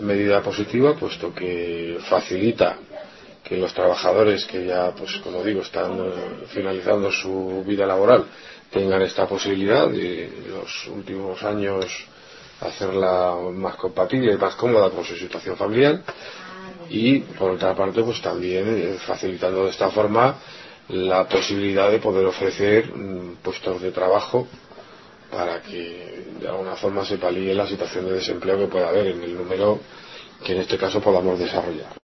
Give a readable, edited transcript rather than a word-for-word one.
medida positiva, puesto que facilita que los trabajadores que ya, pues como digo, están finalizando su vida laboral tengan esta posibilidad de en los últimos años hacerla más compatible y más cómoda con su situación familiar, y por otra parte pues también facilitando de esta forma la posibilidad de poder ofrecer puestos de trabajo para que de alguna forma se palíe la situación de desempleo que pueda haber en el número que en este caso podamos desarrollar.